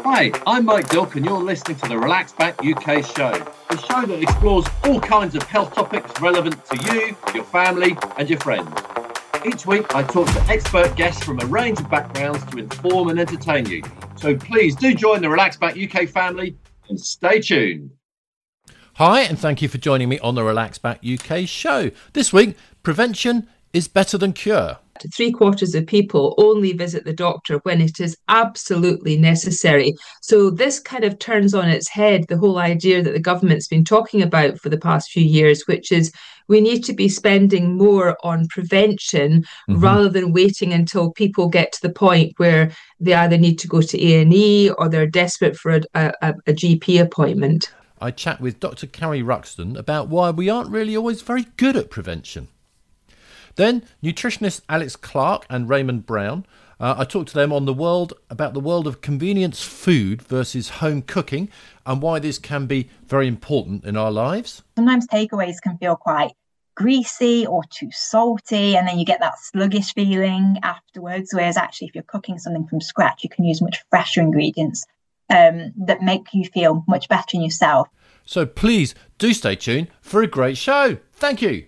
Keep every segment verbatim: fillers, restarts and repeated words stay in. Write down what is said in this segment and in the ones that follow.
Hi, I'm Mike Dilk and you're listening to the Relax Back U K show, the show that explores all kinds of health topics relevant to you, your family and your friends. Each week I talk to expert guests from a range of backgrounds to inform and entertain you. So please do join the Relax Back U K family and stay tuned. Hi, and thank you for joining me on the Relax Back U K show. This week, prevention is better than cure. Three quarters of people only visit the doctor when it is absolutely necessary. So this kind of turns on its head the whole idea that the government's been talking about for the past few years, which is we need to be spending more on prevention mm-hmm. rather than waiting until people get to the point where they either need to go to A and E or they're desperate for a, a, a G P appointment. I chat with Doctor Carrie Ruxton about why we aren't really always very good at prevention. Then, nutritionists Alex Clark and Raymond Brown. Uh, I talked to them on the world about the world of convenience food versus home cooking and why this can be very important in our lives. Sometimes takeaways can feel quite greasy or too salty, and then you get that sluggish feeling afterwards. Whereas actually, if you're cooking something from scratch, you can use much fresher ingredients um, that make you feel much better in yourself. So please do stay tuned for a great show. Thank you.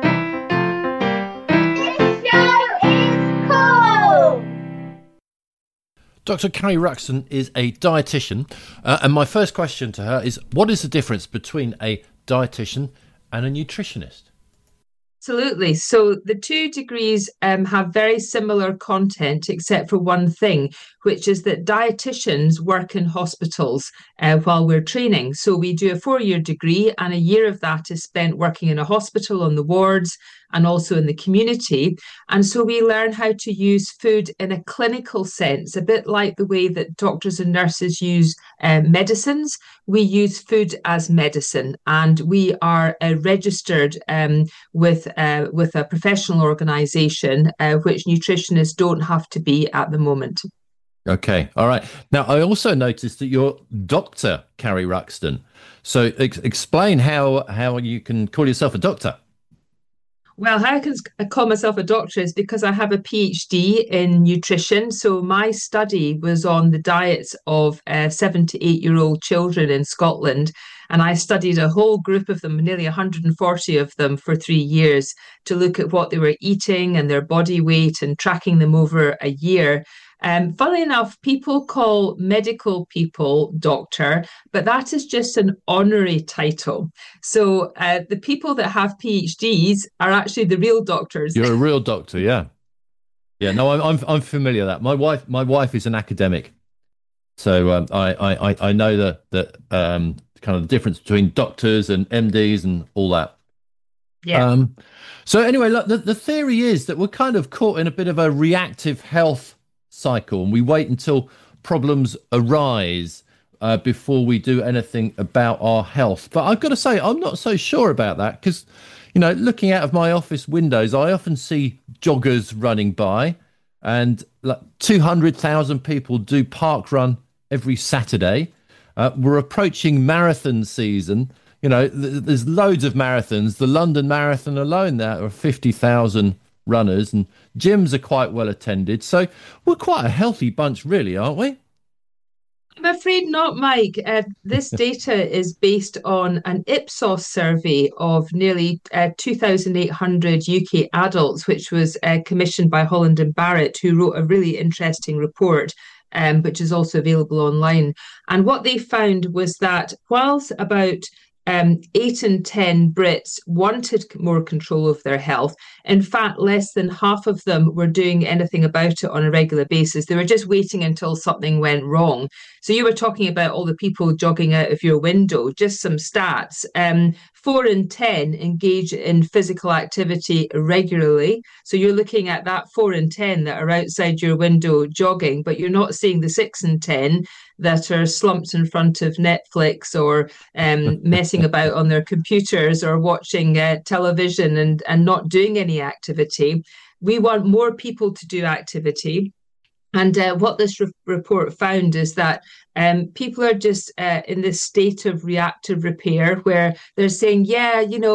Doctor Carrie Ruxton is a dietitian, uh, and my first question to her is, what is the difference between a dietitian and a nutritionist? Absolutely. So the two degrees um, have very similar content, except for one thing, which is that dietitians work in hospitals uh, while we're training. So we do a four-year degree, and a year of that is spent working in a hospital on the wards and also in the community. And so we learn how to use food in a clinical sense, a bit like the way that doctors and nurses use uh, medicines. We use food as medicine, and we are uh, registered um, with uh, with a professional organisation, uh, which nutritionists don't have to be at the moment. Okay, all right. Now, I also noticed that you're Doctor Carrie Ruxton. So ex- explain how how you can call yourself a doctor. Well, how I can call myself a doctor is because I have a PhD in nutrition. So my study was on the diets of uh, seven to eight year old children in Scotland. And I studied a whole group of them, nearly one hundred forty of them for three years to look at what they were eating and their body weight and tracking them over a year. Um, funnily enough, people call medical people doctor, but that is just an honorary title. So uh, the people that have PhDs are actually the real doctors. You're a real doctor, yeah, yeah. No, I'm I'm, I'm familiar with that. My wife, my wife is an academic, so um, I, I I know the the um, kind of the difference between doctors and M Ds and all that. Yeah. Um, so anyway, look, the the theory is that we're kind of caught in a bit of a reactive health cycle, and we wait until problems arise uh, before we do anything about our health. But I've got to say, I'm not so sure about that because, you know, looking out of my office windows, I often see joggers running by, and like two hundred thousand people do park run every Saturday. Uh, we're approaching marathon season. You know, th- there's loads of marathons. The London Marathon alone, there are fifty thousand runners, and gyms are quite well attended. So we're quite a healthy bunch, really, aren't we? I'm afraid not, Mike. Uh, this data is based on an Ipsos survey of nearly uh, two thousand eight hundred U K adults, which was uh, commissioned by Holland and Barrett, who wrote a really interesting report, um, which is also available online. And what they found was that whilst about Um, eight in ten Brits wanted more control of their health. In fact, less than half of them were doing anything about it on a regular basis. They were just waiting until something went wrong. So you were talking about all the people jogging out of your window. Just some stats. Um, four in ten engage in physical activity regularly. So you're looking at that four in ten that are outside your window jogging, but you're not seeing the six in ten that are slumped in front of Netflix or um, messing about on their computers or watching uh, television and, and not doing any activity. We want more people to do activity. And uh, what this re- report found is that um, people are just uh, in this state of reactive repair where they're saying, yeah, you know,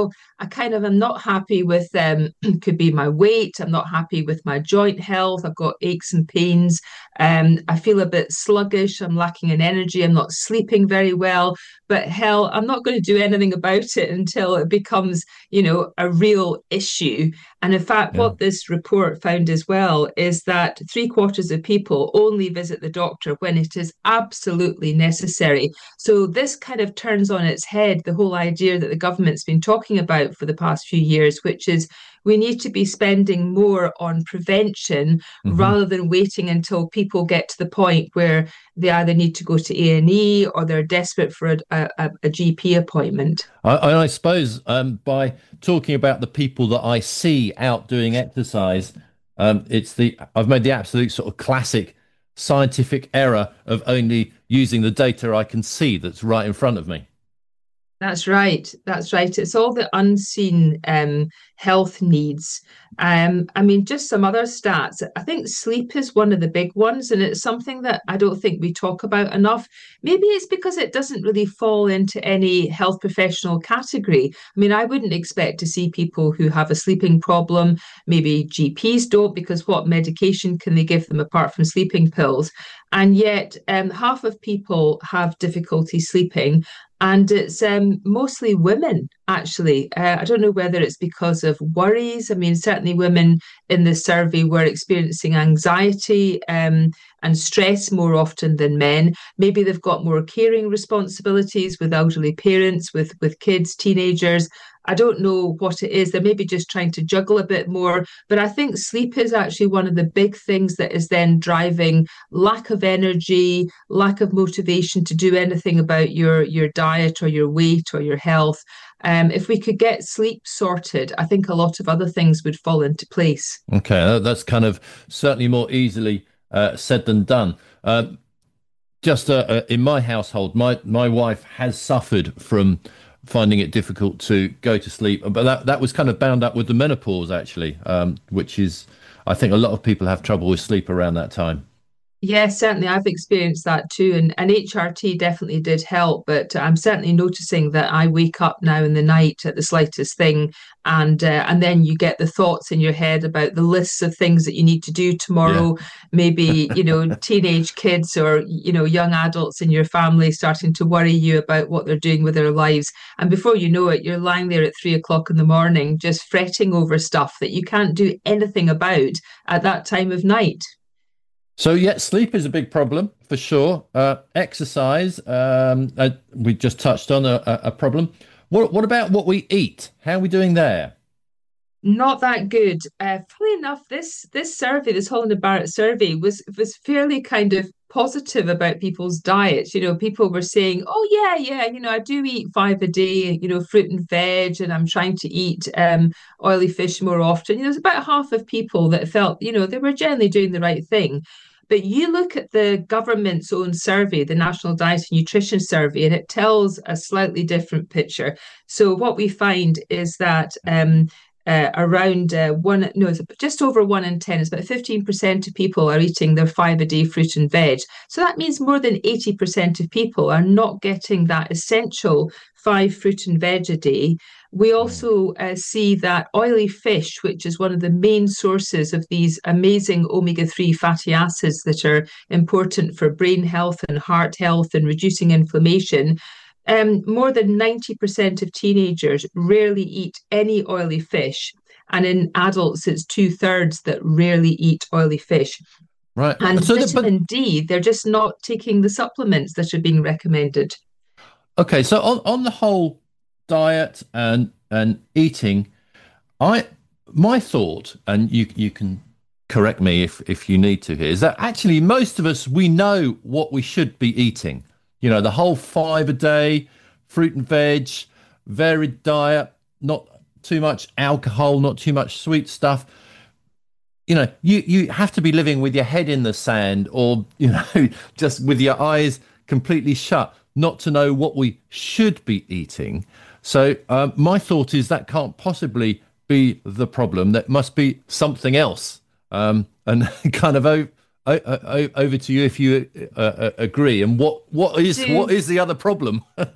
I kind of am not happy with um could be my weight. I'm not happy with my joint health. I've got aches and pains. Um, I feel a bit sluggish. I'm lacking in energy. I'm not sleeping very well. But hell, I'm not going to do anything about it until it becomes, you know, a real issue. And in fact, Yeah. what this report found as well is that three quarters of people only visit the doctor when it is absolutely necessary. So this kind of turns on its head the whole idea that the government's been talking about for the past few years, which is we need to be spending more on prevention Mm-hmm. rather than waiting until people get to the point where they either need to go to A and E or they're desperate for a, a, a G P appointment. I, I suppose um, by talking about the people that I see out doing exercise, um, it's the I've made the absolute sort of classic scientific error of only using the data I can see that's right in front of me. That's right. That's right. It's all the unseen um, health needs. Um, I mean, just some other stats. I think sleep is one of the big ones, and it's something that I don't think we talk about enough. Maybe it's because it doesn't really fall into any health professional category. I mean, I wouldn't expect to see people who have a sleeping problem. Maybe G Ps don't, because what medication can they give them apart from sleeping pills? And yet, um, half of people have difficulty sleeping. And it's um, mostly women, actually. Uh, I don't know whether it's because of worries. I mean, certainly women in the survey were experiencing anxiety um, and stress more often than men. Maybe they've got more caring responsibilities with elderly parents, with, with kids, teenagers. I don't know what it is. They're maybe just trying to juggle a bit more. But I think sleep is actually one of the big things that is then driving lack of energy, lack of motivation to do anything about your, your diet or your weight or your health. Um, if we could get sleep sorted, I think a lot of other things would fall into place. Okay, that's kind of certainly more easily uh, said than done. Uh, just uh, uh, in my household, my, my wife has suffered from finding it difficult to go to sleep, but that that was kind of bound up with the menopause, actually, um, which is, I think a lot of people have trouble with sleep around that time. Yes, certainly. I've experienced that too. And, and H R T definitely did help. But I'm certainly noticing that I wake up now in the night at the slightest thing. And uh, and then you get the thoughts in your head about the lists of things that you need to do tomorrow. Yeah. Maybe, you know, teenage kids or, you know, young adults in your family starting to worry you about what they're doing with their lives. And before you know it, you're lying there at three o'clock in the morning, just fretting over stuff that you can't do anything about at that time of night. So, yeah, sleep is a big problem for sure. Uh, exercise, um, uh, we just touched on a, a problem. What, what about what we eat? How are we doing there? Not that good. Uh, funnily enough, this this survey, this Holland and Barrett survey, was was fairly kind of positive about people's diets. You know, people were saying, "Oh yeah, yeah, you know, I do eat five a day. You know, fruit and veg, and I'm trying to eat um, oily fish more often." You know, there's about half of people that felt, you know, they were generally doing the right thing. But you look at the government's own survey, the National Diet and Nutrition Survey, and it tells a slightly different picture. So what we find is that um, uh, around uh, one, no, it's just over one in ten, it's about fifteen percent of people are eating their five a day fruit and veg. So that means more than eighty percent of people are not getting that essential five fruit and veg a day. We also uh, see that oily fish, which is one of the main sources of these amazing omega three fatty acids that are important for brain health and heart health and reducing inflammation, um, more than ninety percent of teenagers rarely eat any oily fish. And in adults, it's two thirds that rarely eat oily fish. Right. And so vitamin the, but, D, they're just not taking the supplements that are being recommended. Okay, so on, on the whole diet and and eating, I my thought, and you you can correct me if if you need to here, is that actually most of us, we know what we should be eating. You know, the whole five a day, fruit and veg, varied diet, not too much alcohol, not too much sweet stuff. You know, you you have to be living with your head in the sand, or, you know, just with your eyes completely shut, not to know what we should be eating. So um, my thought is that can't possibly be the problem. That must be something else. Um, and kind of o- o- o- over to you if you uh, uh, agree. And what what is Do, what is the other problem?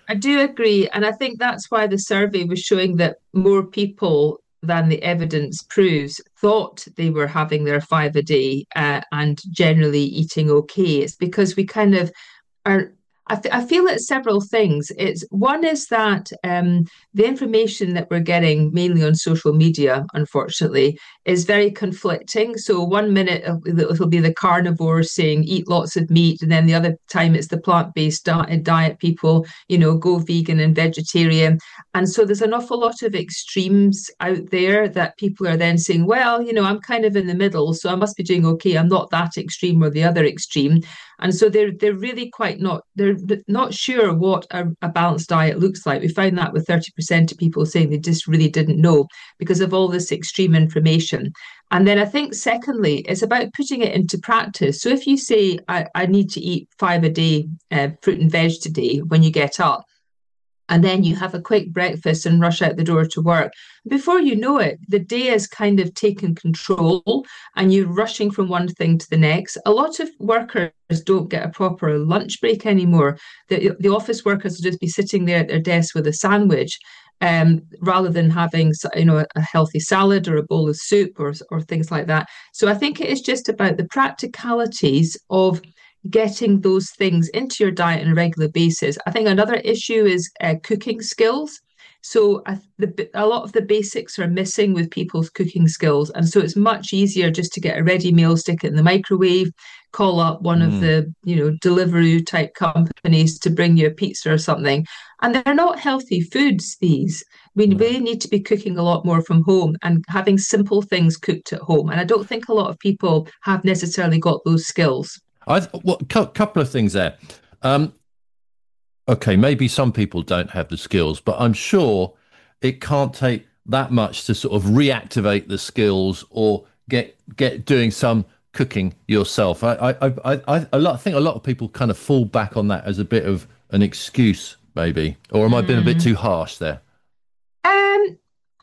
I do agree. And I think that's why the survey was showing that more people than the evidence proves thought they were having their five a day uh, and generally eating okay. It's because we kind of are. I, th- I feel it's several things. It's one is that um, the information that we're getting mainly on social media, unfortunately, is very conflicting. So one minute it'll, it'll be the carnivore saying eat lots of meat, and then the other time it's the plant-based diet, diet people, you know, go vegan and vegetarian. And so there's an awful lot of extremes out there that people are then saying, well, you know, I'm kind of in the middle, so I must be doing okay. I'm not that extreme or the other extreme. And so they're they're really quite not they're not sure what a, a balanced diet looks like. We found that with thirty percent of people saying they just really didn't know because of all this extreme information. And then I think secondly, it's about putting it into practice. So if you say I, I need to eat five a day uh, fruit and veg today when you get up, and then you have a quick breakfast and rush out the door to work. Before you know it, the day has kind of taken control and you're rushing from one thing to the next. A lot of workers don't get a proper lunch break anymore. The, the office workers will just be sitting there at their desk with a sandwich um, rather than having, you know, a healthy salad or a bowl of soup or, or things like that. So I think it is just about the practicalities of getting those things into your diet on a regular basis. I think another issue is uh, cooking skills. So uh, the, a lot of the basics are missing with people's cooking skills. And so it's much easier just to get a ready meal, stick it in the microwave, call up one mm. of the, you know, delivery type companies to bring you a pizza or something. And they're not healthy foods, these. We mm. really need to be cooking a lot more from home and having simple things cooked at home. And I don't think a lot of people have necessarily got those skills. I well, a couple of things there. Um, okay, maybe some people don't have the skills, but I'm sure it can't take that much to sort of reactivate the skills or get get doing some cooking yourself. I I I I, I, I think a lot of people kind of fall back on that as a bit of an excuse, maybe. Or am I being a bit too harsh there? Um.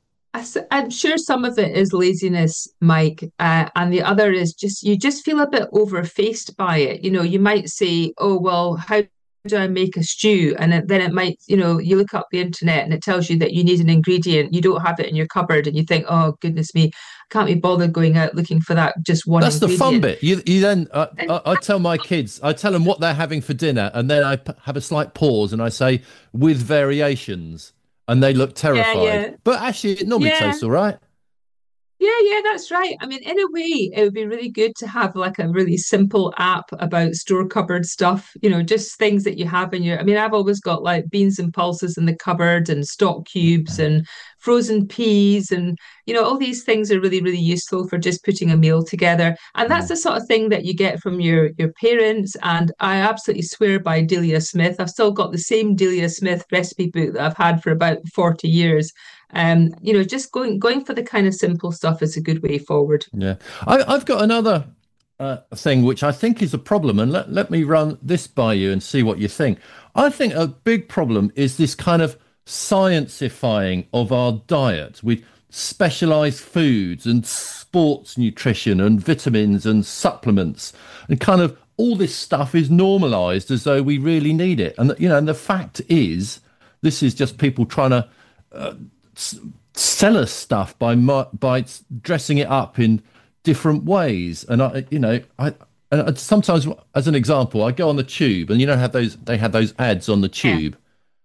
I'm sure some of it is laziness, Mike, uh, and the other is just you just feel a bit overfaced by it. You know, you might say, "Oh, well, how do I make a stew?" And it, then it might, you know, you look up the internet and it tells you that you need an ingredient, you don't have it in your cupboard, and you think, "Oh, goodness me, can't be bothered going out looking for that just one." That's ingredient. The fun bit. You, you then, uh, I, I tell my kids, I tell them what they're having for dinner, and then I p- have a slight pause and I say, "With variations." And they look terrified. Yeah, yeah. But actually, it normally yeah. tastes all right. Yeah, yeah, that's right. I mean, in a way, it would be really good to have like a really simple app about store cupboard stuff, you know, just things that you have in your, I mean, I've always got like beans and pulses in the cupboard and stock cubes and frozen peas and, you know, all these things are really, really useful for just putting a meal together. And that's mm. the sort of thing that you get from your, your parents. And I absolutely swear by Delia Smith. I've still got the same Delia Smith recipe book that I've had for about forty years. Um, you know, just going going for the kind of simple stuff is a good way forward. Yeah, I, I've got another uh, thing which I think is a problem, and let, let me run this by you and see what you think. I think a big problem is this kind of sciencifying of our diet with specialized foods and sports nutrition and vitamins and supplements, and kind of all this stuff is normalized as though we really need it. And, you know, and the fact is, this is just people trying to uh, sell us stuff by by dressing it up in different ways. And I, you know, I and sometimes, as an example, I go on the tube, and you know, have those they have those ads on the tube. Yeah.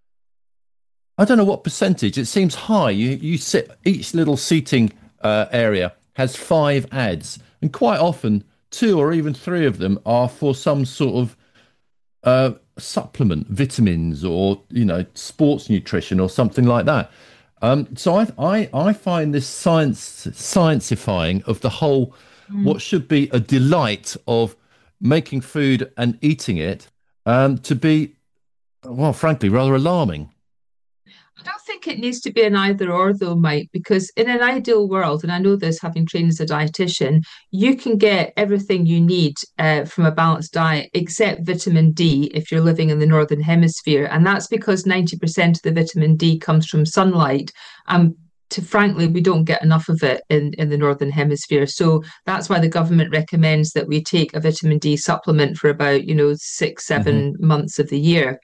I don't know what percentage. It seems high. You you sit each little seating uh, area has five ads, and quite often two or even three of them are for some sort of uh, supplement, vitamins, or you know, sports nutrition or something like that. Um, so I, I I find this science sciencifying of the whole, mm. what should be a delight of making food and eating it, um, to be, well, frankly, rather alarming. I don't think it needs to be an either or though, Mike, because in an ideal world, and I know this having trained as a dietitian, you can get everything you need uh, from a balanced diet except vitamin D if you're living in the Northern Hemisphere. And that's because ninety percent of the vitamin D comes from sunlight. Um, to frankly, we don't get enough of it in, in the Northern Hemisphere. So that's why the government recommends that we take a vitamin D supplement for about, you know, six, seven mm-hmm. months of the year.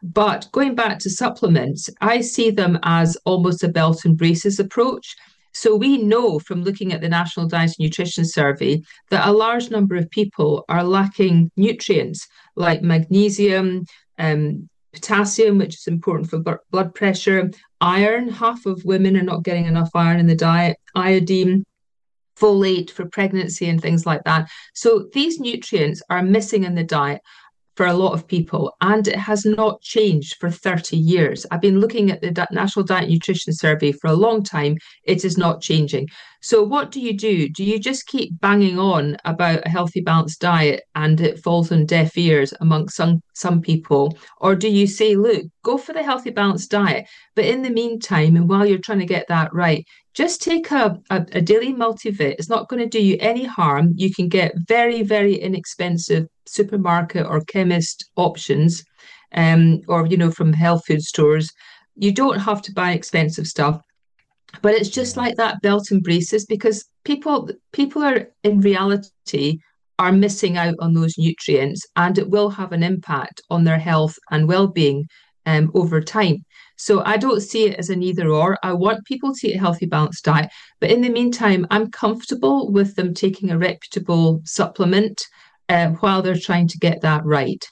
But going back to supplements, I see them as almost a belt and braces approach. So we know from looking at the National Diet and Nutrition Survey that a large number of people are lacking nutrients like magnesium, um, potassium, which is important for blood pressure, iron. Half of women are not getting enough iron in the diet, iodine, folate for pregnancy and things like that. So these nutrients are missing in the diet for a lot of people, and it has not changed for thirty years. I've been looking at the National Diet and Nutrition Survey for a long time. It is not changing. So what do you do? Do you just keep banging on about a healthy, balanced diet and it falls on deaf ears among some, some people? Or do you say, look, go for the healthy, balanced diet, but in the meantime, and while you're trying to get that right, just take a, a, a daily multivit. It's not going to do you any harm. You can get very, very inexpensive supermarket or chemist options, um, or, you know, from health food stores. You don't have to buy expensive stuff. But it's just like that belt and braces, because people people are in reality are missing out on those nutrients, and it will have an impact on their health and well-being um, over time. So I don't see it as an either or. I want people to eat a healthy, balanced diet. But in the meantime, I'm comfortable with them taking a reputable supplement uh, while they're trying to get that right.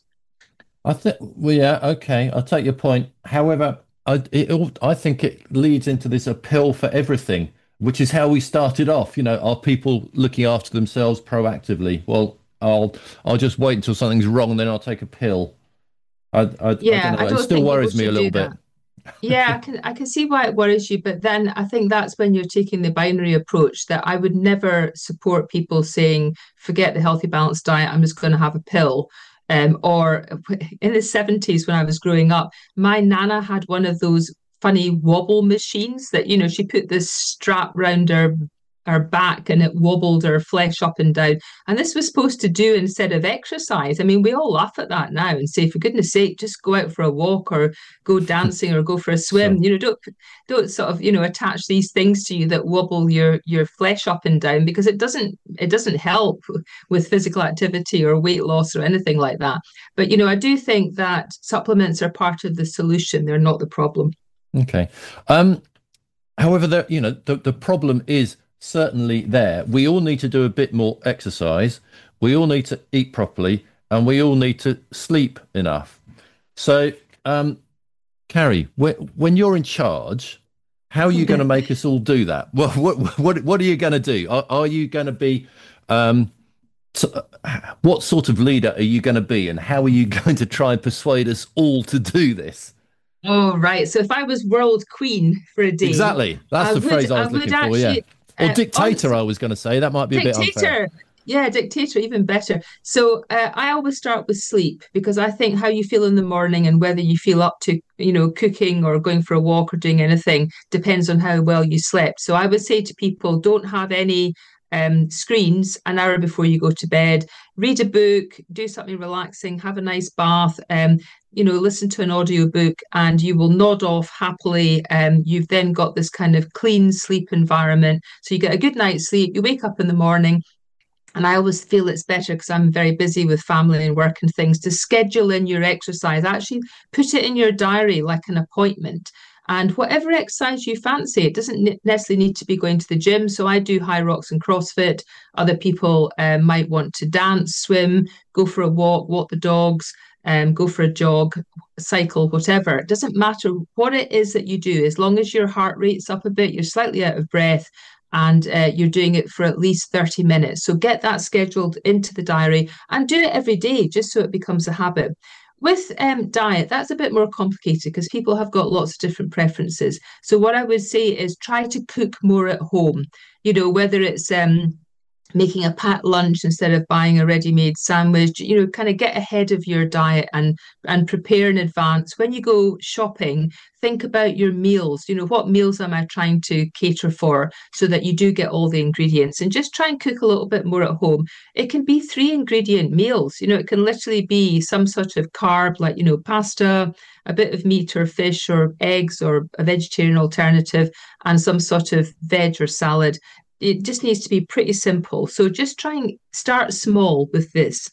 I think, well, yeah, okay, I'll take your point. However, I, it, I think it leads into this appeal for everything, which is how we started off. You know, are people looking after themselves proactively? Well, I'll I'll just wait until something's wrong, then I'll take a pill. I, I, yeah, I don't know. I don't It still think worries me a little that. bit. Yeah, I can I can see why it worries you, but then I think that's when you're taking the binary approach, that I would never support people saying, forget the healthy, balanced diet, I'm just going to have a pill. Um, or in the seventies, when I was growing up, my nana had one of those funny wobble machines that, you know, she put this strap round her, her back and it wobbled her flesh up and down. And this was supposed to do instead of exercise. I mean, we all laugh at that now and say, for goodness sake, just go out for a walk or go dancing or go for a swim. Sure. You know, don't don't sort of, you know, attach these things to you that wobble your your flesh up and down, because it doesn't it doesn't help with physical activity or weight loss or anything like that. But, you know, I do think that supplements are part of the solution. They're not the problem. Okay. Um, however, the, you know, the, the problem is certainly there. We all need to do a bit more exercise. We all need to eat properly, and we all need to sleep enough. So, um, Carrie, when, when you're in charge, how are you going to make us all do that? What what what what are you going to do? Are, are you going to be um, t- what sort of leader are you going to be, and how are you going to try and persuade us all to do this? Oh, right. So if I was world queen for a day, Exactly. That's I the would, phrase I was I would looking for. actually, Yeah. Or uh, dictator, honestly, I was going to say. That might be a bit unfair. dictator. Yeah, dictator, even better. So uh, I always start with sleep, because I think how you feel in the morning and whether you feel up to, you know, cooking or going for a walk or doing anything depends on how well you slept. So I would say to people, don't have any um, screens an hour before you go to bed. Read a book, do something relaxing, have a nice bath, um, you know, listen to an audio book, and you will nod off happily. Um, you've then got this kind of clean sleep environment. So you get a good night's sleep, you wake up in the morning. And I always feel it's better, because I'm very busy with family and work and things, to schedule in your exercise. Actually put it in your diary like an appointment. And whatever exercise you fancy, it doesn't necessarily need to be going to the gym. So I do High Rocks and CrossFit. Other people uh, might want to dance, swim, go for a walk, walk the dogs, um, go for a jog, cycle, whatever. It doesn't matter what it is that you do, as long as your heart rate's up a bit, you're slightly out of breath, and uh, you're doing it for at least thirty minutes. So get that scheduled into the diary and do it every day, just so it becomes a habit. With um, diet, that's a bit more complicated, because people have got lots of different preferences. So what I would say is try to cook more at home, you know, whether it's um, making a packed lunch instead of buying a ready-made sandwich, you know, kind of get ahead of your diet and and prepare in advance. When you go shopping, think about your meals. You know, what meals am I trying to cater for, so that you do get all the ingredients, and just try and cook a little bit more at home. It can be three ingredient meals. You know, it can literally be some sort of carb, like, you know, pasta, a bit of meat or fish or eggs or a vegetarian alternative, and some sort of veg or salad. It just needs to be pretty simple. So just try and start small with this.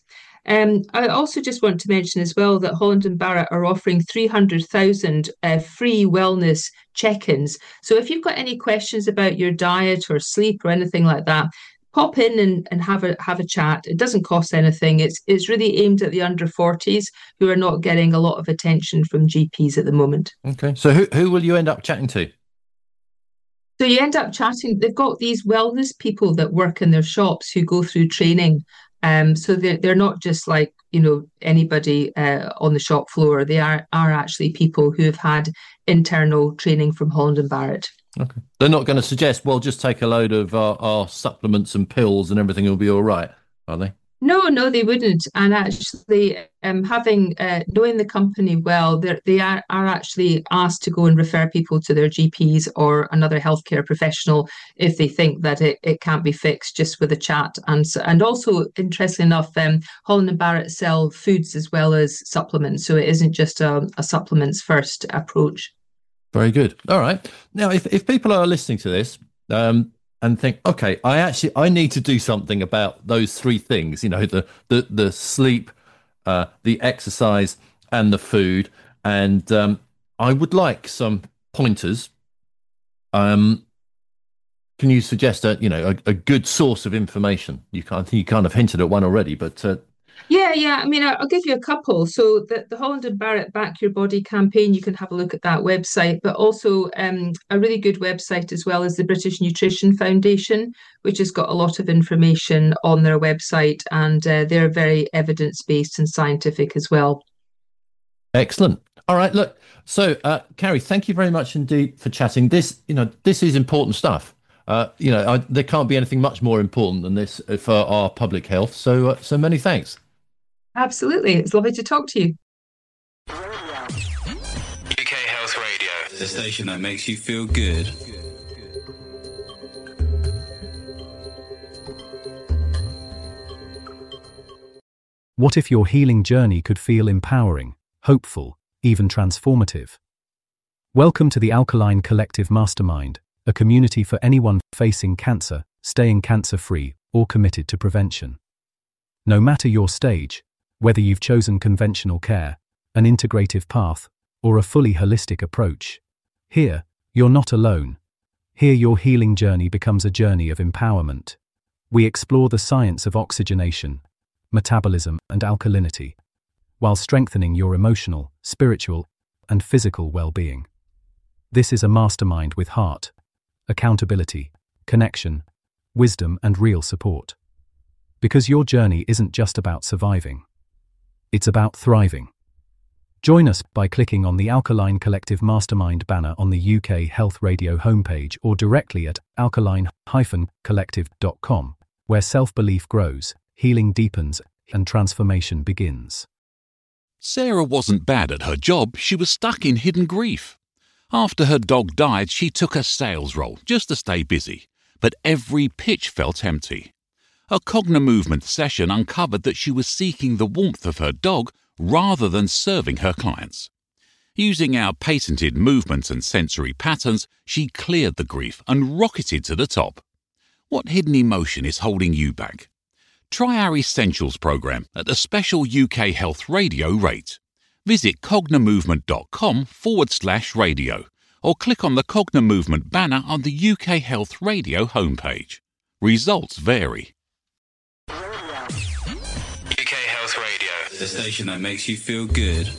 Um, I also just want to mention as well that Holland and Barrett are offering three hundred thousand uh, free wellness check-ins. So if you've got any questions about your diet or sleep or anything like that, pop in and, and have a have a chat. It doesn't cost anything. It's it's really aimed at the under forties who are not getting a lot of attention from G Ps at the moment. Okay. So who, who will you end up chatting to? So you end up chatting, they've got these wellness people that work in their shops who go through training. Um, so they're, they're not just like, you know, anybody uh, on the shop floor. They are, are actually people who have had internal training from Holland and Barrett. Okay. They're not going to suggest, well, just take a load of our, our supplements and pills and everything will be all right, are they? No, no, they wouldn't. And actually, um, having uh, knowing the company well, they are, are actually asked to go and refer people to their G Ps or another healthcare professional if they think that it, it can't be fixed just with a chat. And so, and also, interestingly enough, um, Holland and Barrett sell foods as well as supplements, so it isn't just a, a supplements first approach. Very good. All right. Now, if if people are listening to this, um. and think, okay, I actually I need to do something about those three things. You know, the the the sleep, uh, the exercise, and the food. And um, I would like some pointers. Um, can you suggest a you know a, a good source of information? You can't you kind of hinted at one already, but uh, Yeah, yeah. I mean, I'll give you a couple. So the, the Holland and Barrett Back Your Body campaign, you can have a look at that website, but also um, a really good website as well as the British Nutrition Foundation, which has got a lot of information on their website, and uh, they're very evidence-based and scientific as well. Excellent. All right, look. So, uh, Carrie, thank you very much indeed for chatting. This, you know, this is important stuff. Uh, you know, I, there can't be anything much more important than this for our public health. So, uh, so many thanks. Absolutely. It's lovely to talk to you. U K Health Radio, the station that makes you feel good. What if your healing journey could feel empowering, hopeful, even transformative? Welcome to the Alkaline Collective Mastermind, a community for anyone facing cancer, staying cancer-free, or committed to prevention. No matter your stage, whether you've chosen conventional care, an integrative path, or a fully holistic approach, here, you're not alone. Here your healing journey becomes a journey of empowerment. We explore the science of oxygenation, metabolism, and alkalinity, while strengthening your emotional, spiritual, and physical well-being. This is a mastermind with heart, accountability, connection, wisdom, and real support. Because your journey isn't just about surviving. It's about thriving. Join us by clicking on the Alkaline Collective Mastermind banner on the U K Health Radio homepage or directly at alkaline dash collective dot com, where self-belief grows, healing deepens, and transformation begins. Sarah wasn't bad at her job, she was stuck in hidden grief. After her dog died, she took a sales role just to stay busy, but every pitch felt empty. A Cognimovement session uncovered that she was seeking the warmth of her dog rather than serving her clients. Using our patented movement and sensory patterns, she cleared the grief and rocketed to the top. What hidden emotion is holding you back? Try our Essentials program at a special U K Health Radio rate. Visit cognimovement.com forward slash radio or click on the Cognimovement banner on the U K Health Radio homepage. Results vary. U K Health Radio, the station that makes you feel good.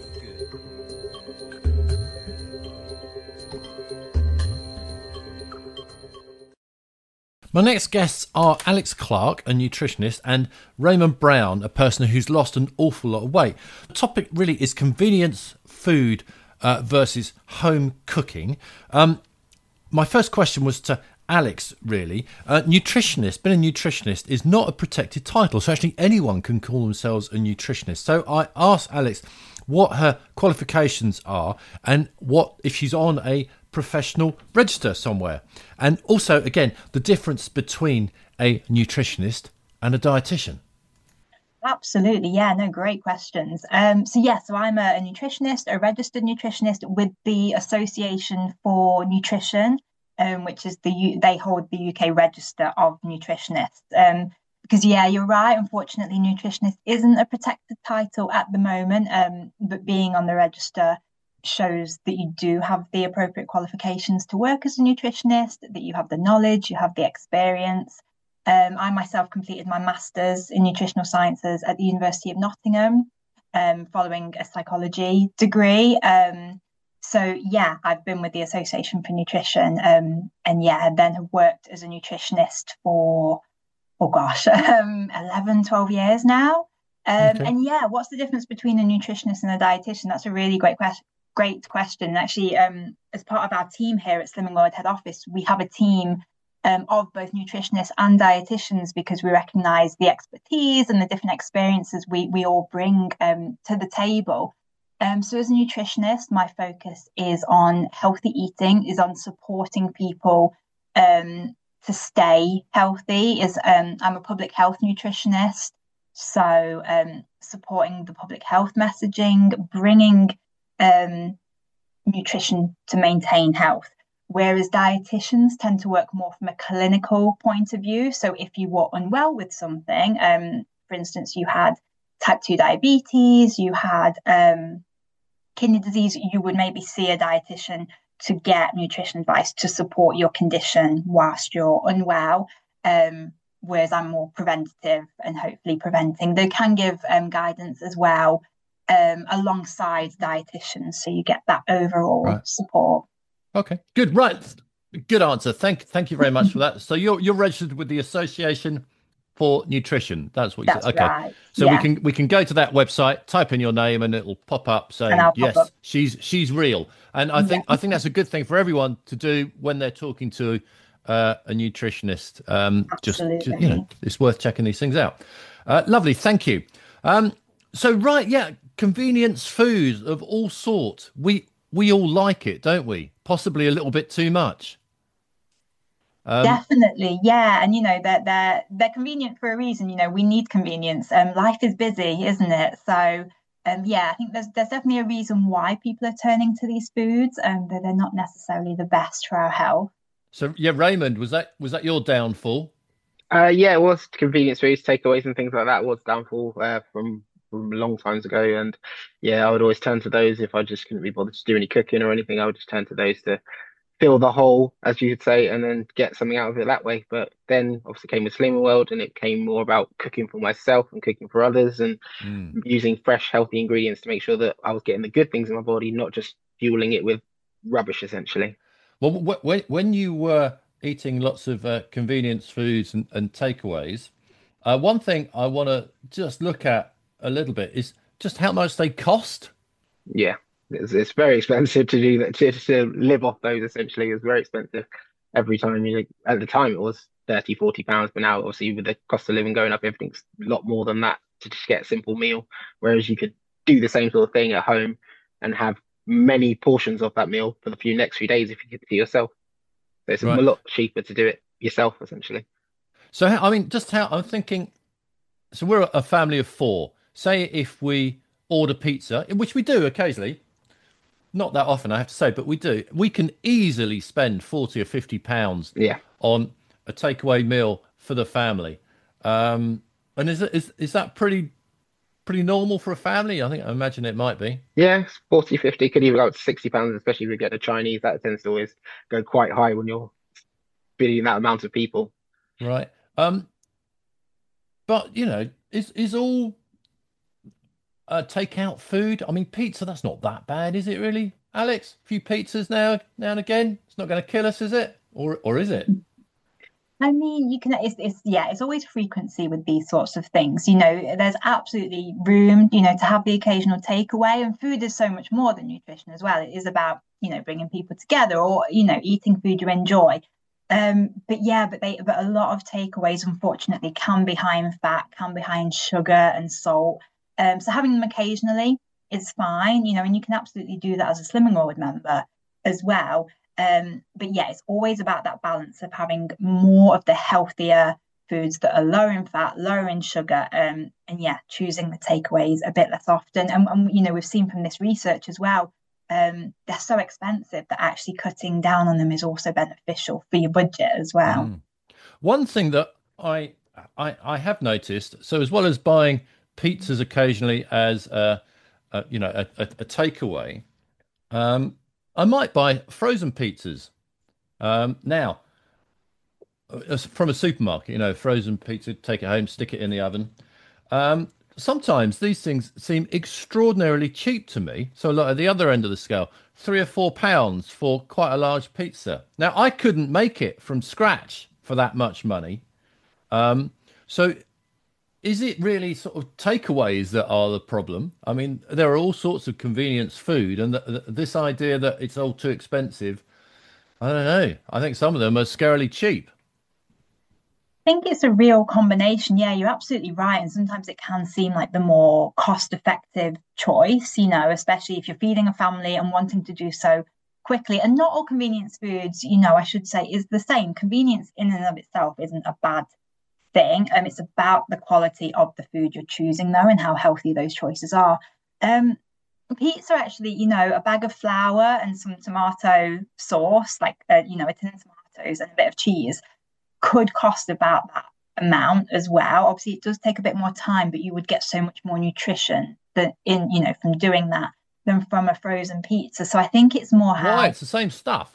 My next guests are Alex Clark, a nutritionist, and Raymond Brown, a person who's lost an awful lot of weight. The topic really is convenience food uh, versus home cooking. Um, my first question was to Alex, really. Uh, nutritionist, being a nutritionist is not a protected title, so actually anyone can call themselves a nutritionist. So I asked Alex what her qualifications are and what if she's on a professional register somewhere, and also again the difference between a nutritionist and a dietitian. Absolutely, yeah, no, great questions. Um, so yeah, so I'm a, a nutritionist, a registered nutritionist with the Association for Nutrition, um, which is the U- they hold the U K Register of Nutritionists. Um, because yeah, you're right. Unfortunately, nutritionist isn't a protected title at the moment. Um, but being on the register shows that you do have the appropriate qualifications to work as a nutritionist, that you have the knowledge, you have the experience. Um, I myself completed my master's in nutritional sciences at the University of Nottingham, um, following a psychology degree. Um, so yeah, I've been with the Association for Nutrition, um, and yeah, then have worked as a nutritionist for, oh gosh, um, eleven, twelve years now. Um, Okay. and yeah, what's the difference between a nutritionist and a dietitian? That's a really great question. Great question. Actually, um, as part of our team here at Slimming World head office, we have a team um, of both nutritionists and dietitians, because we recognise the expertise and the different experiences we we all bring um, to the table. Um, so as a nutritionist, my focus is on healthy eating, is on supporting people um, to stay healthy. Is um, I'm a public health nutritionist, so um, supporting the public health messaging, bringing um, nutrition to maintain health. Whereas dietitians tend to work more from a clinical point of view. So if you were unwell with something, um, for instance, you had type two diabetes, you had um, kidney disease, you would maybe see a dietitian to get nutrition advice to support your condition whilst you're unwell. Um, whereas I'm more preventative and hopefully preventing. They can give um, guidance as well um, alongside dietitians, so you get that overall Right. support. Okay, good. Right, good answer. Thank, thank you very much for that. So you're you're registered with the Association for Nutrition. That's what you That's said. Okay, right. so yeah. we can we can go to that website, type in your name, and it'll pop up saying And I'll pop yes, up. she's she's real. And I think I think that's a good thing for everyone to do when they're talking to uh, a nutritionist. Um, just, just you know, it's worth checking these things out. Uh, lovely, thank you. Um, so right, yeah, convenience foods of all sorts. We we all like it, don't we? Possibly a little bit too much. Um, Definitely, yeah, and you know they're they're they're convenient for a reason. You know, we need convenience. Um, life is busy, isn't it? So, um, yeah, I think there's there's definitely a reason why people are turning to these foods, and that they're not necessarily the best for our health. So, yeah, Raymond, was that was that your downfall? Uh, yeah, it was convenience foods, takeaways, and things like that was downfall uh, from from long times ago. And yeah, I would always turn to those if I just couldn't be bothered to do any cooking or anything. I would just turn to those to fill the hole, as you could say, and then get something out of it that way. But then obviously came with Slimming World, and it came more about cooking for myself and cooking for others, and mm. using fresh, healthy ingredients to make sure that I was getting the good things in my body, not just fueling it with rubbish, essentially. Well, when when you were eating lots of uh, convenience foods and, and takeaways, uh, one thing I want to just look at a little bit is just how much they cost. Yeah. It's, it's very expensive to do that, to, to live off those, essentially. It's very expensive every time. You at the time it was thirty, forty pounds, but now obviously with the cost of living going up, everything's a lot more than that to just get a simple meal. Whereas you could do the same sort of thing at home and have many portions of that meal for the few next few days if you could for yourself. So it's right. a lot cheaper to do it yourself, essentially. So, I mean, just how I'm thinking, so we're a family of four. Say if we order pizza, which we do occasionally, not that often, I have to say, but we do. We can easily spend forty or fifty pounds yeah. on a takeaway meal for the family. Um, and is, it, is is that pretty pretty normal for a family? I think I imagine it might be. Yeah, forty, fifty, could even go up to sixty pounds, especially if you get a Chinese. That tends to always go quite high when you're feeding that amount of people. Right. Um, but, you know, is is all... Uh, takeout food. I mean, pizza, that's not that bad, is it really? Alex, a few pizzas now now and again. It's not going to kill us, is it? Or or is it? I mean, you can, it's, it's, yeah, it's always frequency with these sorts of things. You know, there's absolutely room, you know, to have the occasional takeaway, and food is so much more than nutrition as well. It is about, you know, bringing people together, or, you know, eating food you enjoy. Um, but yeah, but they, but a lot of takeaways, unfortunately, can be high in fat, can be high in sugar and salt. Um, so having them occasionally is fine, you know, and you can absolutely do that as a Slimming World member as well. Um, but yeah, it's always about that balance of having more of the healthier foods that are lower in fat, lower in sugar, um, and yeah, choosing the takeaways a bit less often. And, and you know, we've seen from this research as well, um, they're so expensive that actually cutting down on them is also beneficial for your budget as well. Mm. One thing that I I, I have noticed. So as well as buying pizzas occasionally as a, a you know a, a, a takeaway, um, I might buy frozen pizzas. Um, now, uh, from a supermarket, you know, frozen pizza, take it home, stick it in the oven. Um, sometimes these things seem extraordinarily cheap to me. So look at the other end of the scale, three or four pounds for quite a large pizza. Now, I couldn't make it from scratch for that much money. Um, so is it really sort of takeaways that are the problem? I mean, there are all sorts of convenience food, and th th this idea that it's all too expensive, I don't know. I think some of them are scarily cheap. Think it's a real combination. Yeah, you're absolutely right. And sometimes it can seem like the more cost-effective choice, you know, especially if you're feeding a family and wanting to do so quickly. And not all convenience foods, you know, I should say, is the same. Convenience in and of itself isn't a bad thing. Um, it's about the quality of the food you're choosing, though, and how healthy those choices are. Um, pizza, actually, you know, a bag of flour and some tomato sauce, like, uh, you know, a tin of tomatoes and a bit of cheese, could cost about that amount as well. Obviously, it does take a bit more time, but you would get so much more nutrition that in, you know, from doing that than from a frozen pizza. So I think it's more how Why? It's the same stuff.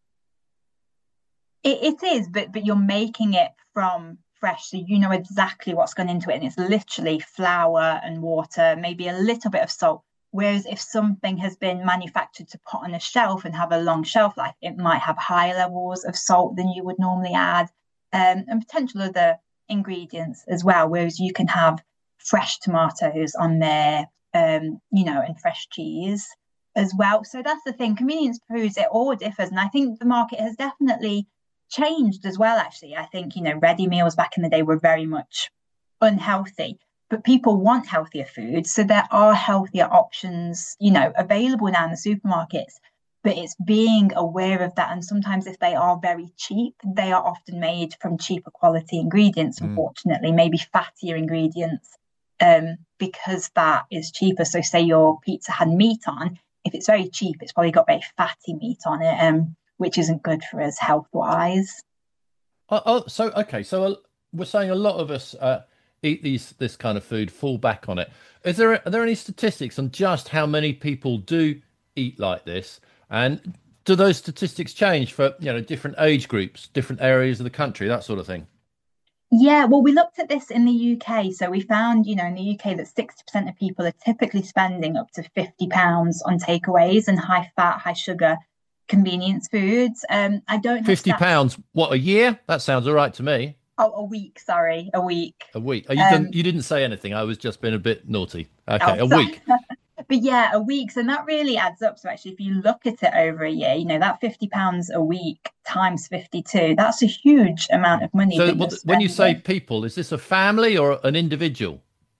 it, it is, but but you're making it from fresh, so you know exactly what's gone into it, and it's literally flour and water, maybe a little bit of salt. Whereas if something has been manufactured to put on a shelf and have a long shelf life, it might have higher levels of salt than you would normally add. Um, and potential other ingredients as well, whereas you can have fresh tomatoes on there, um, you know, and fresh cheese as well. So that's the thing. Convenience foods, it all differs. And I think the market has definitely changed as well, actually. I think, you know, ready meals back in the day were very much unhealthy, but people want healthier foods. So there are healthier options, you know, available now in the supermarkets. But it's being aware of that. And sometimes if they are very cheap, they are often made from cheaper quality ingredients, mm. unfortunately, maybe fattier ingredients, um, because that is cheaper. So say your pizza had meat on, if it's very cheap, it's probably got very fatty meat on it, um, which isn't good for us health-wise. Oh, oh, so, okay. So uh, we're saying a lot of us uh, eat these this kind of food, fall back on it. Is there, are there any statistics on just how many people do eat like this? And do those statistics change for, you know, different age groups, different areas of the country, that sort of thing? Yeah, well, we looked at this in the U K. So we found, you know, in the U K that sixty percent of people are typically spending up to fifty pounds on takeaways and high fat, high sugar convenience foods. Um, I don't fifty pounds, what, a year? That sounds all right to me. Oh, a week, sorry, a week. A week. Oh, you, um, didn't, you didn't say anything. I was just being a bit naughty. Okay, oh, a week. But yeah, a week. So that really adds up. So actually, if you look at it over a year, you know, that fifty pounds a week times fifty-two, that's a huge amount of money. So what, when you say people, is this a family or an individual?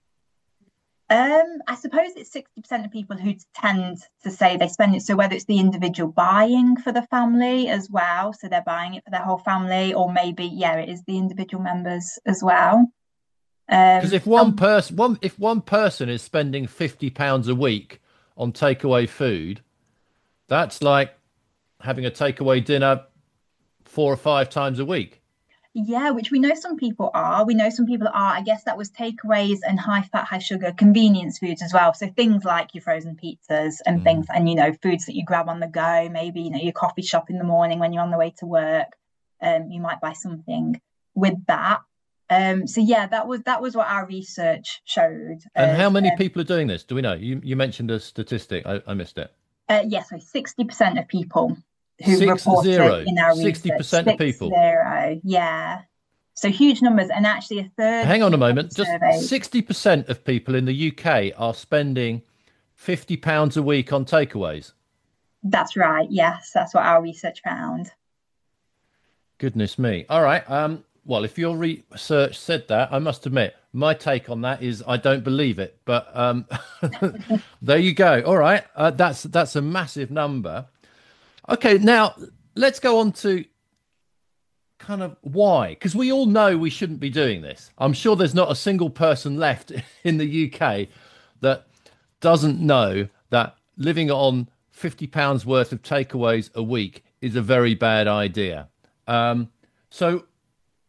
Um, I suppose it's sixty percent of people who tend to say they spend it. So whether it's the individual buying for the family as well, so they're buying it for their whole family, or maybe, yeah, it is the individual members as well. Because um, if one um, person, one if one person is spending fifty pounds a week on takeaway food, that's like having a takeaway dinner four or five times a week. Yeah, which we know some people are. We know some people are. I guess that was takeaways and high fat, high sugar convenience foods as well. So things like your frozen pizzas and mm. things, and, you know, foods that you grab on the go. Maybe, you know, your coffee shop in the morning when you're on the way to work. Um, you might buy something with that. Um, so yeah, that was that was what our research showed. And uh, how many um, people are doing this? Do we know? You you mentioned a statistic. I, I missed it. Uh, yes, yeah, so sixty percent of people who Six reported zero. in our sixty percent research. of people. Zero, yeah. So huge numbers, and actually a third. Hang on a moment. Just surveys. sixty percent of people in the U K are spending fifty pounds a week on takeaways. That's right. Yes, that's what our research found. Goodness me. All right. Um. Well, if your research said that, I must admit, my take on that is I don't believe it. But um, there you go. All right. Uh, that's that's a massive number. Okay, now let's go on to kind of why, because we all know we shouldn't be doing this. I'm sure there's not a single person left in the U K that doesn't know that living on fifty pounds worth of takeaways a week is a very bad idea. Um, so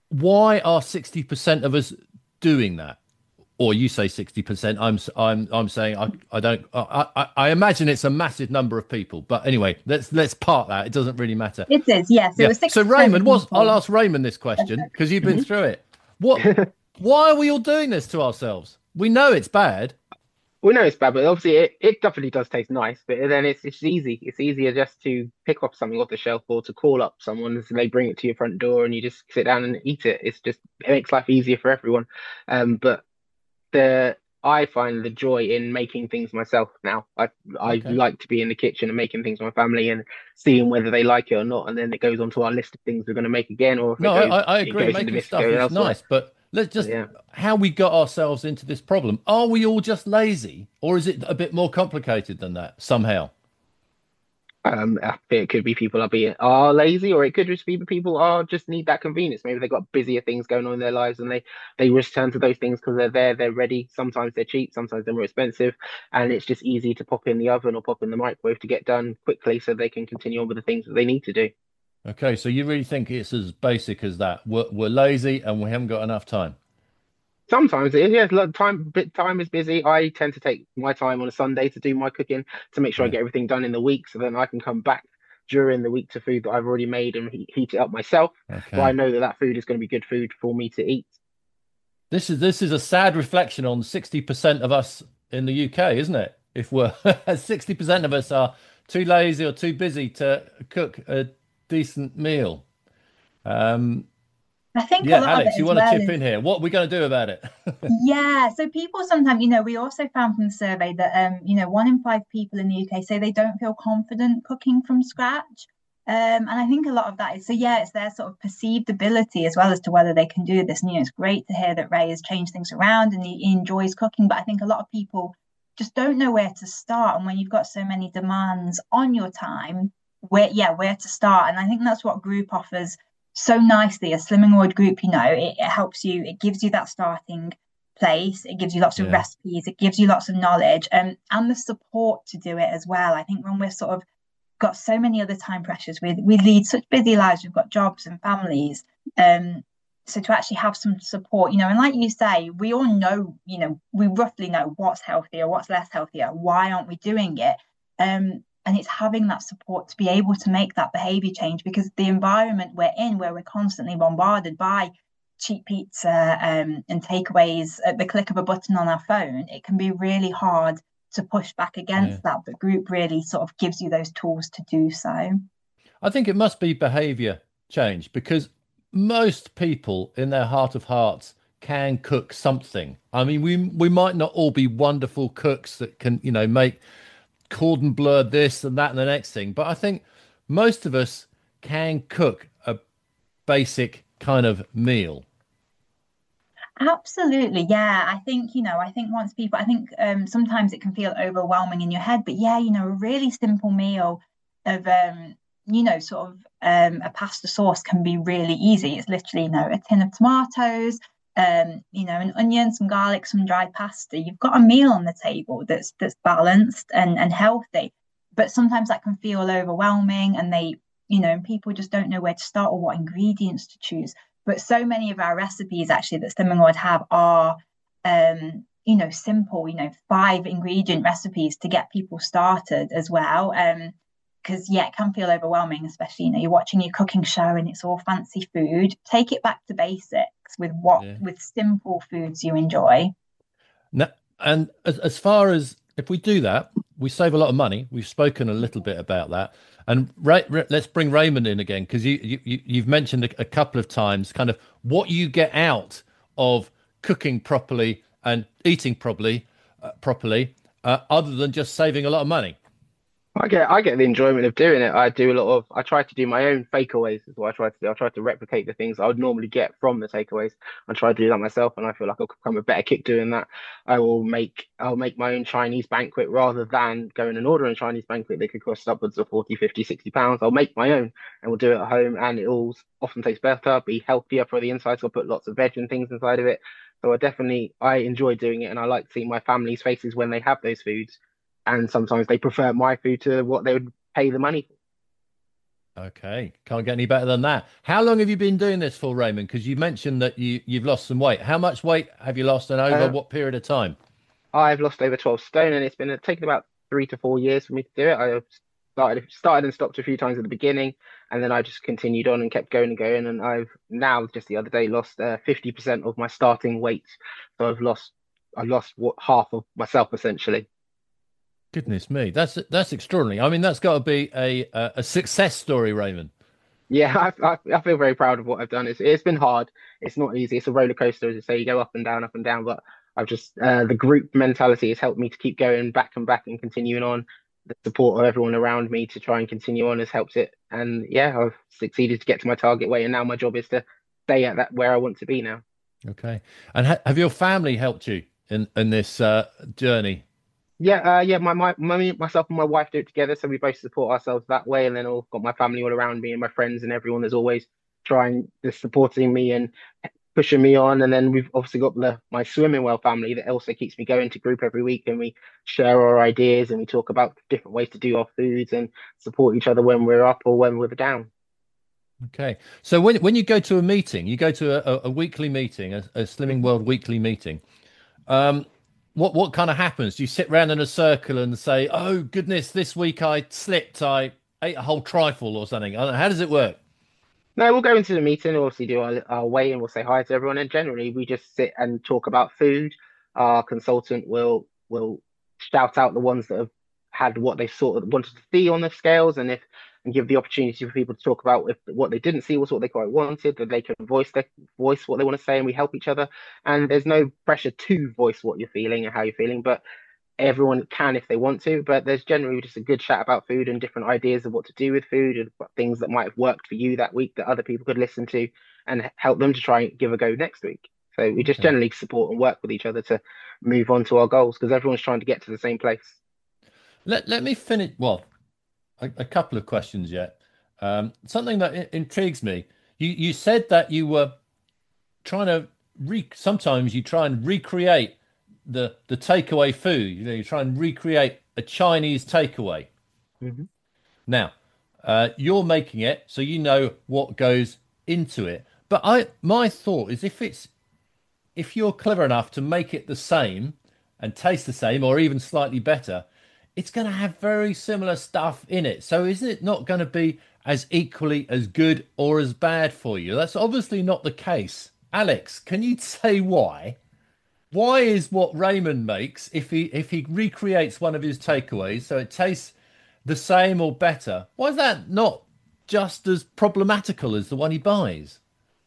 why are sixty percent of us doing that? Or you say sixty percent. I'm I'm I'm saying I I don't I, I I imagine it's a massive number of people. But anyway, let's let's park that. It doesn't really matter. It is, yes. It Yeah. was So six percent Raymond, of was I'll people. ask Raymond this question because you've been Mhm. through it. What why are we all doing this to ourselves? We know it's bad. We know it's bad, but obviously it, it definitely does taste nice. But then it's it's easy. It's easier just to pick up something off the shelf or to call up someone and they bring it to your front door and you just sit down and eat it. It's just it makes life easier for everyone. Um, but the I find the joy in making things myself now. I I Okay. like to be in the kitchen and making things with my family and seeing whether they like it or not, and then it goes onto our list of things we're going to make again, or if it No, I, goes I I it agree. goes in the Making list to stuff go is elsewhere. nice, but let's But just yeah. how we got ourselves into this problem. Are we all just lazy, or is it a bit more complicated than that somehow? Um, I think it could be people are being are lazy, or it could just be people are just need that convenience. Maybe they've got busier things going on in their lives, and they they return to those things because they're there, they're ready. Sometimes they're cheap, sometimes they're more expensive, and it's just easy to pop in the oven or pop in the microwave to get done quickly, so they can continue on with the things that they need to do. Okay, so you really think it's as basic as that? We're, we're lazy and we haven't got enough time. Sometimes it is, yeah. Look, time bit time is busy. I tend to take my time on a Sunday to do my cooking to make sure I Yeah. get everything done in the week, so then I can come back during the week to food that I've already made and heat, heat it up myself. So I Okay. know that that food is going to be good food for me to eat. This is this is a sad reflection on sixty percent of us in the U K, isn't it? If we're sixty percent of us are too lazy or too busy to cook a decent meal. Um, I think a yeah, lot of Alex, it you as want to well chip is, in here? What are we going to do about it? yeah. So people sometimes, you know, we also found from the survey that, um, you know, one in five people in the U K say they don't feel confident cooking from scratch. Um, and I think a lot of that is, so yeah, it's their sort of perceived ability as well as to whether they can do this. And, you know, it's great to hear that Ray has changed things around and he, he enjoys cooking, but I think a lot of people just don't know where to start. And when you've got so many demands on your time, where, yeah, where to start. And I think that's what group offers so nicely. A Slimming World group, you know, it, it helps you, it gives you that starting place, it gives you lots of Yeah. recipes, it gives you lots of knowledge, um, and the support to do it as well. I think when we're sort of got so many other time pressures, we we lead such busy lives, we've got jobs and families, um so to actually have some support, you know, and like you say, we all know, you know, we roughly know what's healthy or what's less healthier, why aren't we doing it, um and it's having that support to be able to make that behavior change, because the environment we're in, where we're constantly bombarded by cheap pizza, um, and takeaways at the click of a button on our phone, it can be really hard to push back Yeah. against that. But group really sort of gives you those tools to do so. I think it must be behavior change because most people in their heart of hearts can cook something. I mean, we we might not all be wonderful cooks that can, you know, make cordon bleu this and that and the next thing, but I think most of us can cook a basic kind of meal. Absolutely. Yeah. I think, you know, I think once people, I think um, sometimes it can feel overwhelming in your head, but yeah, you know, a really simple meal of, um, you know, sort of um, a pasta sauce can be really easy. It's literally, you know, a tin of tomatoes, um, you know, an onion, some garlic, some dried pasta. You've got a meal on the table that's that's balanced and and healthy. But sometimes that can feel overwhelming, and they, you know, people just don't know where to start or what ingredients to choose. But so many of our recipes actually that Slimming World have are, um, you know, simple, you know, five ingredient recipes to get people started as well. Um, because yeah, it can feel overwhelming, especially, you know, you're watching your cooking show and it's all fancy food. Take it back to basics with what Yeah. with simple foods you enjoy. Now, and as, as far as if we do that, we save a lot of money. We've spoken a little bit about that. And Ray, Ray, let's bring Raymond in again, because you, you you've mentioned a, a couple of times kind of what you get out of cooking properly and eating properly, uh, properly, uh, other than just saving a lot of money. I get I get the enjoyment of doing it. I do a lot of I try to do my own takeaways is what I try to do. I try to replicate the things I would normally get from the takeaways. I try to do that myself and I feel like I'll become a better kick doing that. I will make I'll make my own Chinese banquet rather than going and ordering a Chinese banquet. They could cost upwards of forty, fifty, sixty pounds. I'll make my own and we'll do it at home and it all often tastes better, be healthier for the inside. So I'll put lots of veg and things inside of it. So I definitely I enjoy doing it and I like seeing my family's faces when they have those foods, and sometimes they prefer my food to what they would pay the money for. Okay, can't get any better than that. How long have you been doing this for, Raymond? Because you mentioned that you you've lost some weight. How much weight have you lost, and over Uh, what period of time? I've lost over twelve stone, and it's been taken about three to four years for me to do it. I started started and stopped a few times at the beginning, and then I just continued on and kept going and going. And I've now just the other day lost uh, fifty percent of my starting weight. So I've lost I've lost what half of myself essentially. Goodness me, that's that's extraordinary. I mean, that's got to be a a, a success story, Raymond. Yeah, I, I I feel very proud of what I've done. It's it's been hard. It's not easy. It's a roller coaster, as you say. You go up and down, up and down. But I've just uh, the group mentality has helped me to keep going back and back and continuing on. The support of everyone around me to try and continue on has helped it. And yeah, I've succeeded to get to my target weight, and now my job is to stay at that where I want to be now. Okay, and ha have your family helped you in in this uh, journey? Yeah, uh, yeah. My my mummy, myself, and my wife do it together, so we both support ourselves that way. And then I've got my family all around me and my friends and everyone is always trying, just supporting me and pushing me on. And then we've obviously got the my swimming well family that also keeps me going to group every week, and we share our ideas and we talk about different ways to do our foods and support each other when we're up or when we're down. Okay, so when when you go to a meeting, you go to a, a weekly meeting, a, a Slimming World weekly meeting. Um, what what kind of happens? Do you sit around in a circle and say, "Oh goodness, this week I slipped, I ate a whole trifle or something"? I don't know, how does it work? No, we'll go into the meeting, we'll obviously do our, our weigh and we'll say hi to everyone. And generally, we just sit and talk about food. Our consultant will will shout out the ones that have had what they sort of wanted to see on the scales, and if and give the opportunity for people to talk about if what they didn't see was what they quite wanted, that they can voice their voice what they want to say, and we help each other. And there's no pressure to voice what you're feeling and how you're feeling, but everyone can if they want to, but there's generally just a good chat about food and different ideas of what to do with food and things that might have worked for you that week that other people could listen to and help them to try and give a go next week. So we just Okay. generally support and work with each other to move on to our goals because everyone's trying to get to the same place. Let let me finish. Well, a, a couple of questions yet. Um, something that i- intrigues me. You you said that you were trying to re sometimes you try and recreate the the takeaway food. You know, you try and recreate a Chinese takeaway. Mhm. Now, uh, you're making it, so you know what goes into it. But I my thought is if it's if you're clever enough to make it the same and taste the same or even slightly better, it's going to have very similar stuff in it. So is it not going to be as equally as good or as bad for you? That's obviously not the case. Alex, can you say why? Why is what Raymond makes, if he if he recreates one of his takeaways so it tastes the same or better, why is that not just as problematical as the one he buys?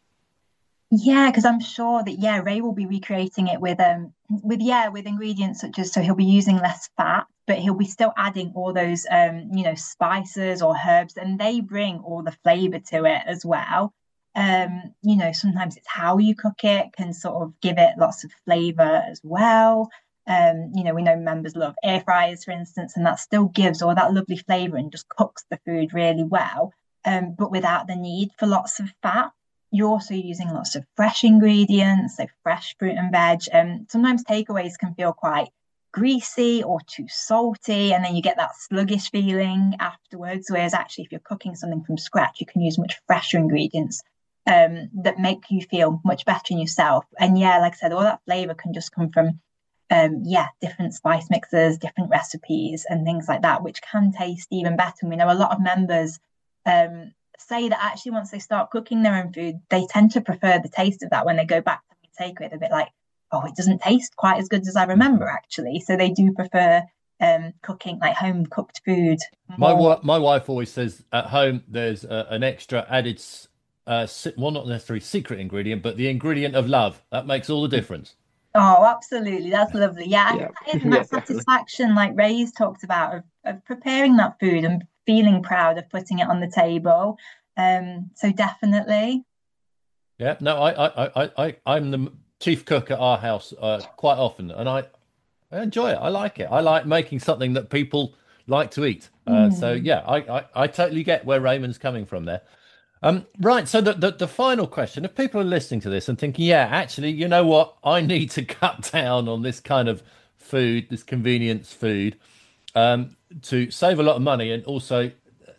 Yeah, because I'm sure that yeah, Ray will be recreating it with um with yeah with ingredients such as so he'll be using less fat, but he'll be still adding all those um you know spices or herbs, and they bring all the flavor to it as well. Um, you know, sometimes it's how you cook it can sort of give it lots of flavor as well. Um, you know, we know members love air fryers, for instance, and that still gives all that lovely flavor and just cooks the food really well. Um, but without the need for lots of fat. You're also using lots of fresh ingredients, so fresh fruit and veg. And sometimes takeaways can feel quite greasy or too salty, and then you get that sluggish feeling afterwards. Whereas actually, if you're cooking something from scratch, you can use much fresher ingredients um, that make you feel much better in yourself. And yeah, like I said, all that flavor can just come from um, yeah, different spice mixes, different recipes, and things like that, which can taste even better. And we know a lot of members. Um, say that actually once they start cooking their own food, they tend to prefer the taste of that when they go back to the takeaway. They're a bit like, oh, it doesn't taste quite as good as I remember actually. So they do prefer um cooking like home cooked food My more. wa my wife always says at home there's uh, an extra added, s- uh, se- well, not necessarily secret ingredient, but the ingredient of love. That makes all the difference. Oh, absolutely. That's lovely. Yeah, I Yeah, think that isn't yeah, that definitely. satisfaction like Ray's talked about of, of preparing that food and feeling proud of putting it on the table. Um, so definitely. Yeah, no, I, I, I, I, I- I'm the chief cook at our house uh, quite often, and I, I enjoy it. I like it. I like making something that people like to eat. Uh, so Mm. yeah, I, I, I totally get where Raymond's coming from there. Um, right. So the, the the final question: if people are listening to this and thinking, yeah, actually, you know what, I need to cut down on this kind of food, this convenience food, um, to save a lot of money and also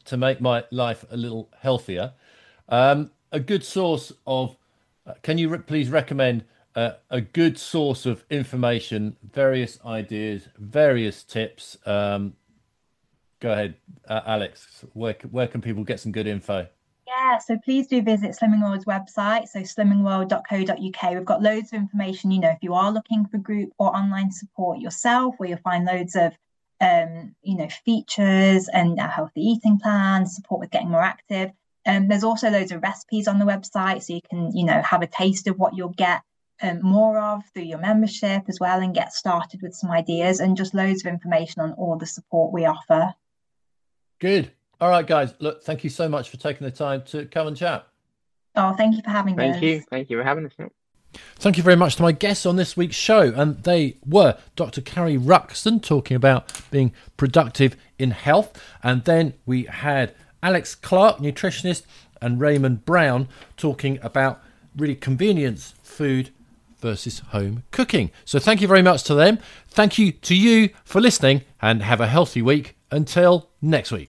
to make my life a little healthier. Um, a good source of, uh, can you re- please recommend uh, a good source of information, various ideas, various tips? Um, go ahead, uh, Alex. Where where can people get some good info? Yeah, so please do visit Slimming World's website, so slimming world dot co dot uk. We've got loads of information, you know, if you are looking for group or online support yourself, where you'll find loads of, um, you know, features and a healthy eating plan, support with getting more active. Um, there's also loads of recipes on the website, so you can, you know, have a taste of what you'll get um, more of through your membership as well, and get started with some ideas, and just loads of information on all the support we offer. Good. All right, guys. Look, thank you so much for taking the time to come and chat. Oh, thank you for having Thank us. you. Thank you for having us. Thank you very much to my guests on this week's show. And they were Doctor Carrie Ruxton talking about being productive in health. And then we had Alex Clark, nutritionist, and Raymond Brown talking about really convenience food versus home cooking. So thank you very much to them. Thank you to you for listening, and have a healthy week until next week.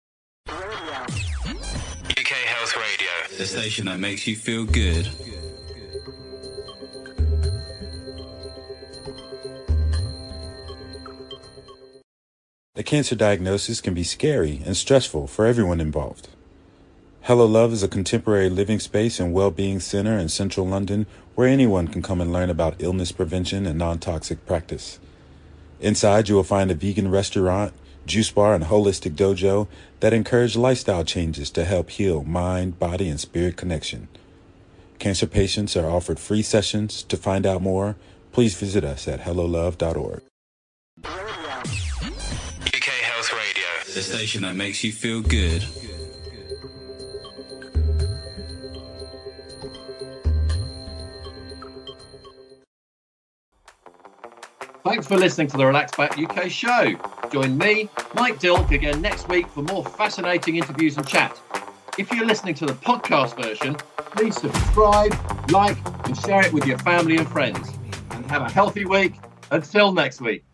U K Health Radio, the station that makes you feel good. A cancer diagnosis can be scary and stressful for everyone involved. Hello Love is a contemporary living space and well-being center in central London where anyone can come and learn about illness prevention and non-toxic practice. Inside, you will find a vegan restaurant, juice bar, and holistic dojo that encourage lifestyle changes to help heal mind, body, and spirit connection. Cancer patients are offered free sessions. To find out more, please visit us at hello love dot org. U K Health Radio, the station that makes you feel good. Thanks for listening to the Relax Back U K show. Join me, Mike Dilk, again next week for more fascinating interviews and chat. If you're listening to the podcast version, please subscribe, like, and share it with your family and friends. And have a healthy week. Until next week.